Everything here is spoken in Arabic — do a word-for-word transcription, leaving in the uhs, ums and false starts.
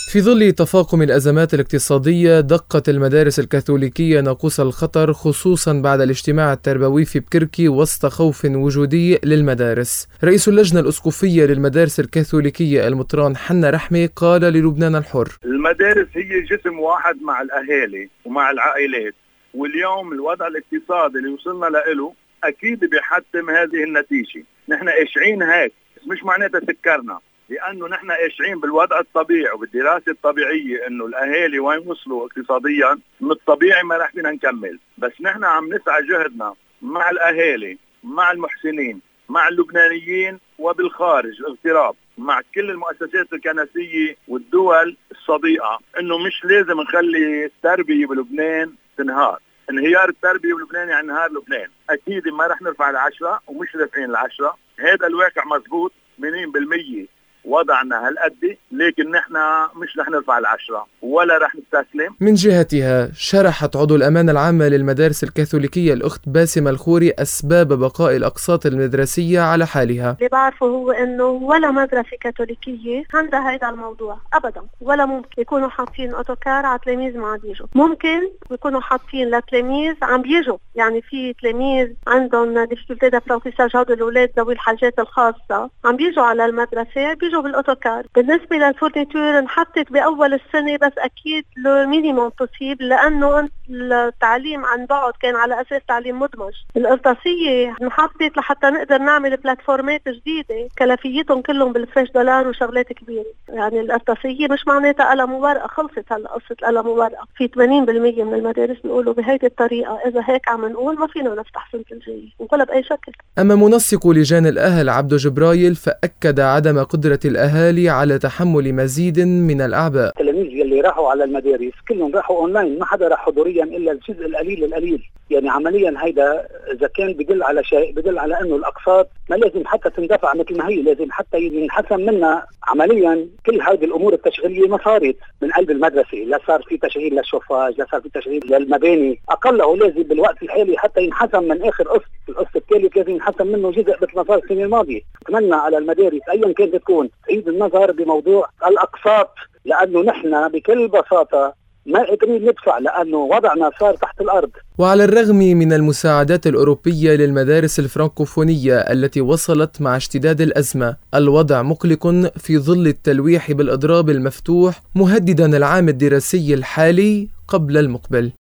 في ظل تفاقم الأزمات الاقتصادية دقت المدارس الكاثوليكية ناقوس الخطر، خصوصا بعد الاجتماع التربوي في بكركي وسط خوف وجودي للمدارس. رئيس اللجنة الأسقفية للمدارس الكاثوليكية المطران حنا رحمة قال للبنان الحر: المدارس هي جسم واحد مع الأهالي ومع العائلات، واليوم الوضع الاقتصادي اللي وصلنا له أكيد بيحتم هذه النتيجة. نحن قاشعين هيك، مش معناتها سكرنا، لأنه نحن قاشعين بالوضع الطبيعي وبالدراسة الطبيعية إنه الأهالي وين وصلوا اقتصاديا من الطبيعي ما رح فينا نكمل. بس نحن عم نسعى جهدنا مع الأهالي، مع المحسنين، مع اللبنانيين وبالخارج الاغتراب، مع كل المؤسسات الكنسية والدول الصديقة، إنه مش لازم نخلي التربية بلبنان تنهار. انهيار التربية بلبنان يعني انهار لبنان. أكيد ما رح نرفع العشرة ومش رافعين العشرة، هذا الواقع مضبوط مئة بالمئة. وضعنا هالقد، لكن نحن مش رح نرفع العشرة ولا رح نستسلم. من جهتها شرحت عضو الأمانة العامة للمدارس الكاثوليكية الأخت باسمة الخوري أسباب بقاء الأقساط المدرسية على حالها. اللي بعرفه هو إنه ولا مدرسة كاثوليكية عندها هيدا الموضوع أبدا، ولا ممكن يكونوا حاطين أوتوكار على تلاميذ ما عم بيجوا. ممكن يكونوا حاطين لتلاميذ عم بيجوا، يعني في تلاميذ عندهم ديفيكولتي دابرونتيساج، هدول الأولاد ذوي الحاجات الخاصة عم بيجوا على المدرسة بيجوا بالاوتوكار. بالنسبه للفورنيتور انحطت باول السنه بس اكيد لو مينيموم بوسيبل، لانه التعليم عن بعد كان على اساس تعليم مدمج. القرطاسيه انحطت لحتى نقدر نعمل بلاتفورمات جديده كلفيتهم كلهم بالفريش دولار وشغلات كبيره. يعني القرطاسيه مش معناتها قلم وورقه، خلصت هلا قصه قلم وورقه. في ثمانين بالمئة من المدارس بيقولوا بهيدي الطريقه اذا هيك عم نقول ما فينا نفتح سنه الجايه ولا باي شكل. اما منسق لجان الاهل عبدو جبرايل فاكد عدم قدره الأهالي على تحمل مزيد من الأعباء. التلاميذ اللي راحوا على المدارس كلهم راحوا أونلاين، ما حدا راح حضوريا إلا الجزء القليل القليل. يعني عمليا هيدا إذا كان بدل على شيء بدل على إنه الأقساط ما لازم حتى تندفع مثل ما هي، لازم حتى ينحسن منها. عمليا كل هذه الأمور التشغيلية ما صارت من قلب المدرسة، لا صار في تشغيل للشوفاج، لا صار في تشغيل للمباني. أقله لازم بالوقت الحالي حتى ينحسن من آخر قسط، القسط الثالث لازم ينحسن منه جزء مثل ما صار السنة الماضية. أتمنى على المدارس أيا كانت تكون تعيد النظر بموضوع الأقساط، لأنه نحن بكل بساطة ما قادرين ندفع، لأنه وضعنا صار تحت الأرض. وعلى الرغم من المساعدات الأوروبية للمدارس الفرنكوفونية التي وصلت مع اشتداد الأزمة، الوضع مقلق في ظل التلويح بالإضراب المفتوح، مهددا العام الدراسي الحالي قبل المقبل.